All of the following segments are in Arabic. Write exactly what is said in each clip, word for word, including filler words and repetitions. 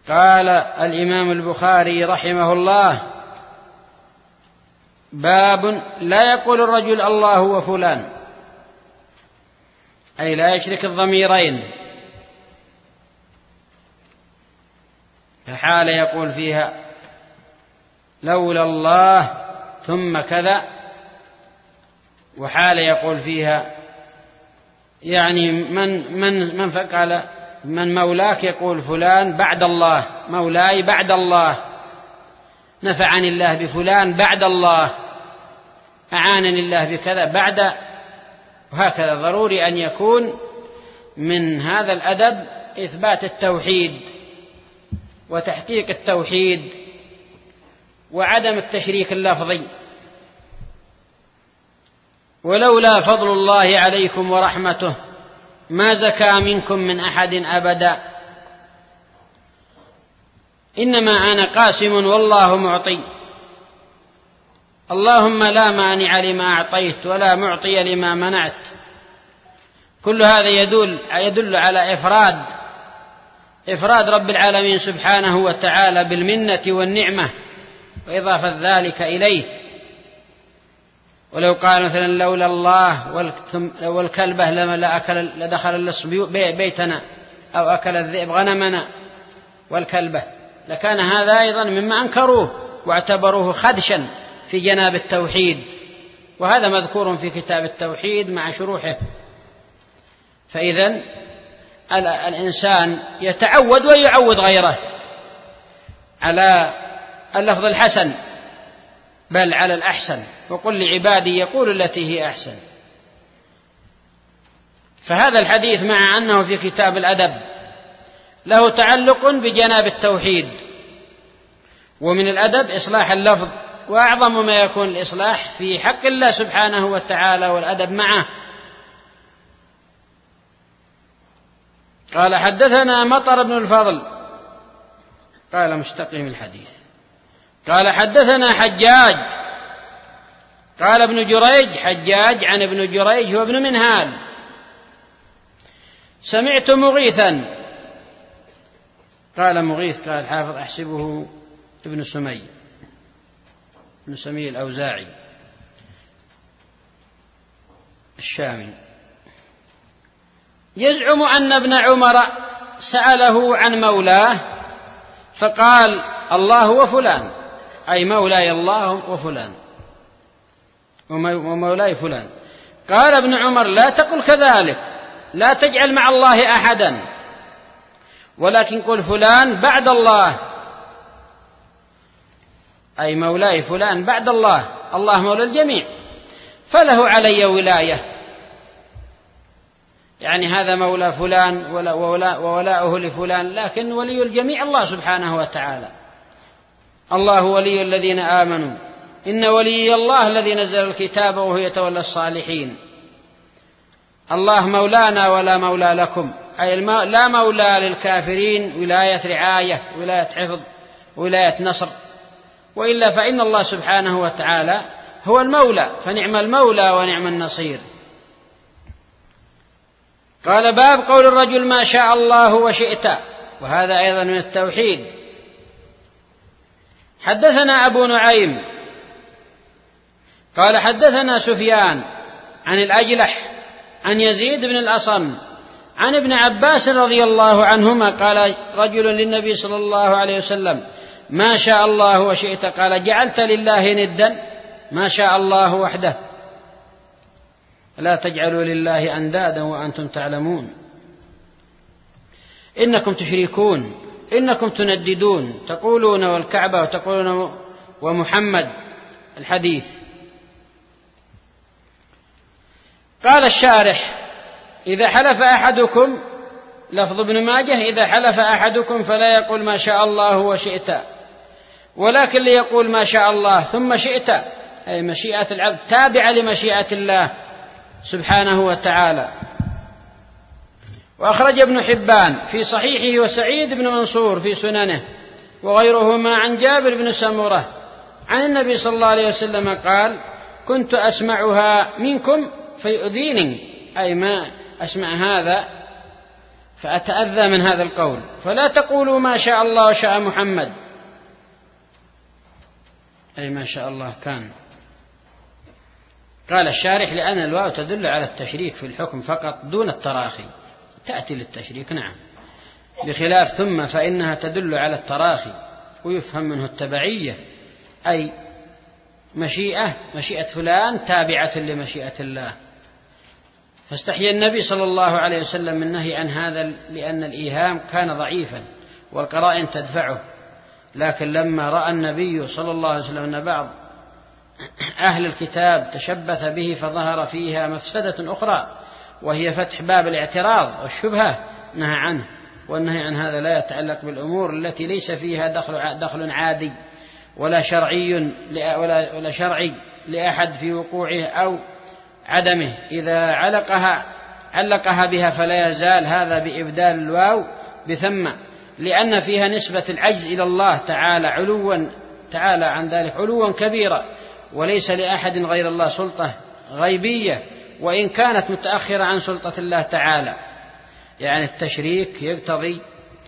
قال الإمام البخاري رحمه الله: باب لا يقول الرجل الله وفلان، أي لا يشرك الضميرين، فحال يقول فيها لولا الله ثم كذا، وحال يقول فيها يعني من من من فقال من مولاك يقول فلان بعد الله، مولاي بعد الله، نفعني الله بفلان بعد الله، أعانني الله بكذا بعد، وهكذا. ضروري أن يكون من هذا الأدب إثبات التوحيد وتحقيق التوحيد وعدم التشريك اللفظي. ولولا فضل الله عليكم ورحمته ما زكى منكم من أحد أبدا، إنما أنا قاسم والله معطي، اللهم لا مانع لما أعطيت ولا معطي لما منعت. كل هذا يدل يدل على إفراد إفراد رب العالمين سبحانه وتعالى بالمنة والنعمة وإضافة ذلك إليه. ولو قال مثلا لولا الله والكلبة لما لأكل لدخل اللص بيتنا، أو أكل الذئب غنمنا والكلبة، لكان هذا أيضا مما أنكروه واعتبروه خدشا في جناب التوحيد، وهذا مذكور في كتاب التوحيد مع شروحه. فإذن الإنسان يتعود ويعود غيره على اللفظ الحسن، بل على الأحسن، وقل لعبادي يقول التي هي أحسن. فهذا الحديث مع أنه في كتاب الأدب له تعلق بجناب التوحيد، ومن الأدب إصلاح اللفظ، وأعظم ما يكون الإصلاح في حق الله سبحانه وتعالى والأدب معه. قال حدثنا مطر بن الفضل، قال مستقيم الحديث، قال حدثنا حجاج، قال ابن جريج حجاج عن ابن جريج هو ابن منهال، سمعت مغيثا، قال مغيث قال الحافظ أحسبه ابن سمي ابن سمي الأوزاعي الشامي، يزعم أن ابن عمر سأله عن مولاه فقال الله وفلان، أي مولاي الله وفلان ومولاي فلان. قال ابن عمر لا تقل كذلك، لا تجعل مع الله أحدا، ولكن قل فلان بعد الله، أي مولاي فلان بعد الله، الله مولى الجميع، فله علي ولاية، يعني هذا مولى فلان وولاؤه لفلان، لكن ولي الجميع الله سبحانه وتعالى. الله ولي الذين آمنوا، إن ولي الله الذي نزل الكتاب وهو يتولى الصالحين. الله مولانا ولا مولى لكم، أي لا مولى للكافرين ولاية رعاية، ولاية حفظ، ولاية نصر، وإلا فإن الله سبحانه وتعالى هو المولى، فنعم المولى ونعم النصير. قال باب قول الرجل ما شاء الله وشئت، وهذا أيضا من التوحيد. حدثنا أبو نعيم قال حدثنا سفيان عن الأجلح عن يزيد بن الأصم عن ابن عباس رضي الله عنهما قال رجل للنبي صلى الله عليه وسلم ما شاء الله وشئت، قال جعلت لله ندا، ما شاء الله وحده، لا تجعلوا لله أندادا وأنتم تعلمون، إنكم تشركون، إنكم تنددون، تقولون والكعبة وتقولون ومحمد، الحديث. قال الشارح إذا حلف أحدكم، لفظ ابن ماجه إذا حلف أحدكم فلا يقول ما شاء الله وشئت، ولكن ليقول ما شاء الله ثم شئت، أي مشيئة العبد تابعة لمشيئة الله سبحانه وتعالى. وأخرج ابن حبان في صحيحه وسعيد بن منصور في سننه وغيرهما عن جابر بن سمرة عن النبي صلى الله عليه وسلم قال كنت أسمعها منكم فيؤذيني، أي ما أسمع هذا فأتأذى من هذا القول. فلا تقولوا ما شاء الله وشاء محمد، أي ما شاء الله كان. قال الشارح لأن الواو تدل على التشريك في الحكم فقط دون التراخي، تأتي للتشريك نعم، بخلاف ثم فإنها تدل على التراخي، ويفهم منه التبعية، أي مشيئة مشيئة فلان تابعة لمشيئة الله. فاستحيا النبي صلى الله عليه وسلم من النهي عن هذا لأن الإيهام كان ضعيفا والقرائن تدفعه، لكن لما رأى النبي صلى الله عليه وسلم أن بعض أهل الكتاب تشبث به فظهر فيها مفسدة أخرى وهي فتح باب الاعتراض والشبهة نهى عنه. والنهي عن هذا لا يتعلق بالأمور التي ليس فيها دخل, دخل عادي ولا شرعي ولا, ولا شرعي لأحد في وقوعه أو عدمه. إذا علقها علقها بها فلا يزال هذا بإبدال الواو بثم، لأن فيها نسبة العجز إلى الله تعالى علوا تعالى عن ذلك علوا كبيرا، وليس لأحد غير الله سلطة غيبية وإن كانت متأخرة عن سلطة الله تعالى. يعني التشريك يقتضي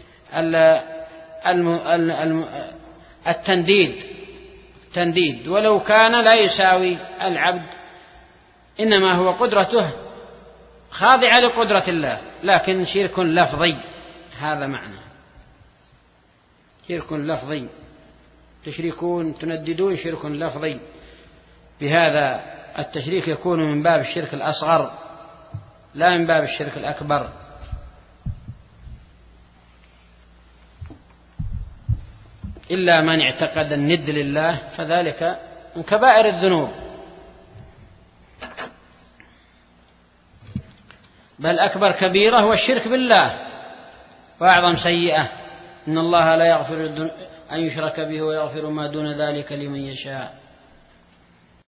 التنديد تنديد ولو كان لا يساوي العبد، إنما هو قدرته خاضعة لقدرة الله، لكن شرك لفظي، هذا معنى شرك لفظي. تشركون تنددون شرك لفظي، بهذا التشريك يكون من باب الشرك الأصغر لا من باب الشرك الأكبر. إلا من اعتقد الند لله فذلك من كبائر الذنوب، بل أكبر كبيرة هو الشرك بالله وأعظم سيئة. إن الله لا يغفر أن يشرك به ويغفر ما دون ذلك لمن يشاء.